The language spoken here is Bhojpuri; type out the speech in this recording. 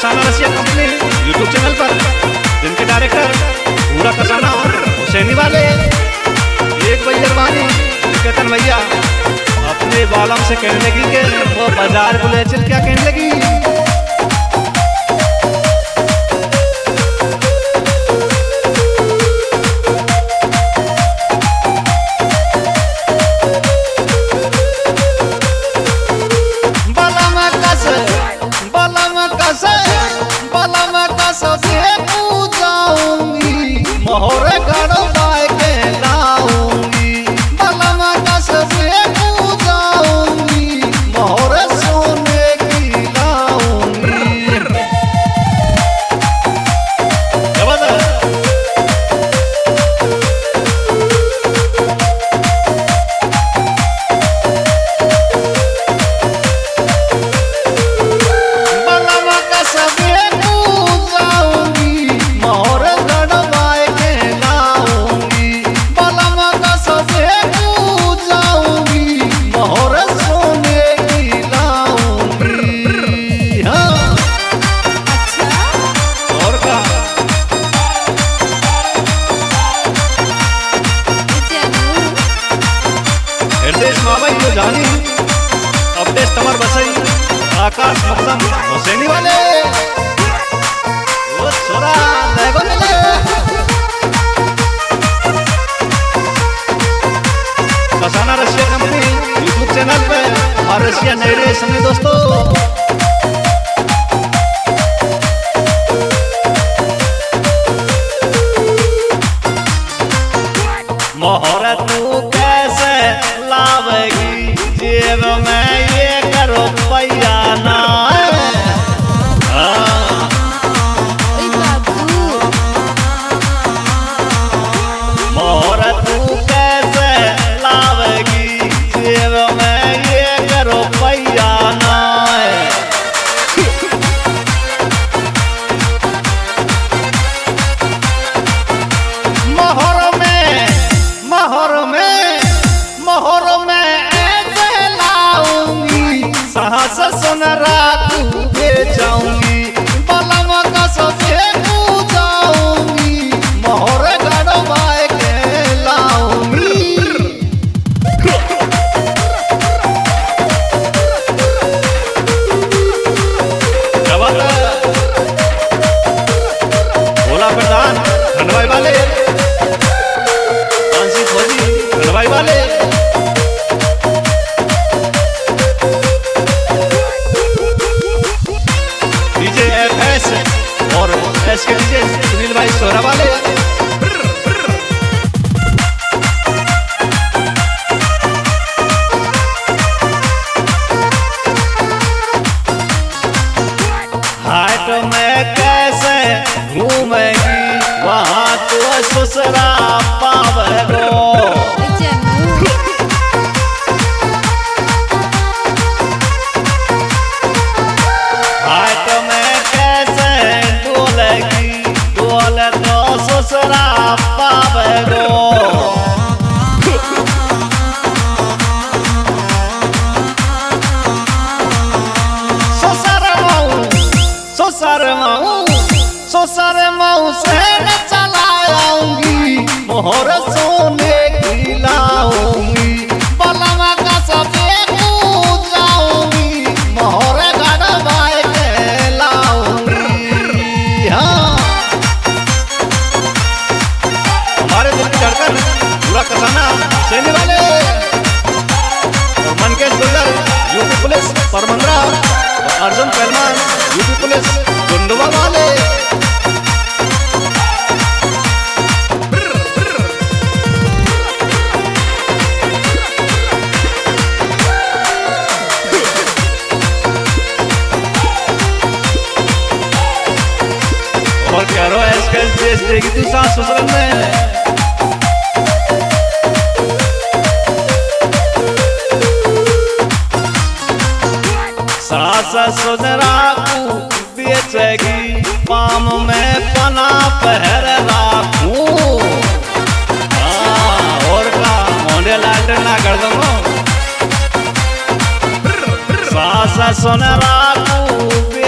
कसाना रसिया कंपनी यूट्यूब चैनल पर, जिनके डायरेक्टर पूरा कसाना हुसैनी वाले एक बजरवानी केतन भैया अपने बालम से कहने लगी कि वो बाजार बोले चल, क्या कहने लगी, मोहरे घड़ो बाय के लाऊंगी, बलम कस से पूजाऊंगी, मोहरे सोने की लाऊंगी। बलम कस से पूजाऊंगी, मोहरे जानी अवधेश तमर बसई आकाश मकदम हुसैनी वाले वो छोरा लेगो मिले कसाना रसिया कंपनी यूट्यूब चैनल पे और रसिया नए समय दोस्तों। मोहरा तू कैसे लावेगी जेब में ये करो पैया ना, मोहरा तू कैसे लावेगी जेब में ये करो पैया ना। मोहर में ऐसे लाऊंगी, साहस सुनरा तू बेचाऊंगी, बलम कस से पूजाऊंगी, मोहर गड़वाए के लाऊंगी। भोला प्रधान खंडवाई वाले, कांसी फौजी खंडवाई वाले, और एसके डीजे सुनील भाई सोहरा वाले। हाट में कैसे घूमेगी वहाँ तो ससुरा पावेगो, ससुरा पावेगो। ससुर मऊ से न चलाऊंगी, मोहर सोने की लाऊंगी, बलम कस से पूजाऊंगी, मोहर गड़वाए के लाऊंगी। हाँ हमारे दिल की धड़कन पूरा कसाना हुसैनी वाले और मनकेश गुलर यूपी पुलिस परमंद्रा और अर्जुन पहलवान यूपी पुलिस गुंडवा वाले। और करो ऐसे देश देगी तू सास ससुर में, सास ससुरा को बेचेगी, पाम में पना पहर राखूं, और का मोंडे लाट ना कर दूंगा, सास ससुरा को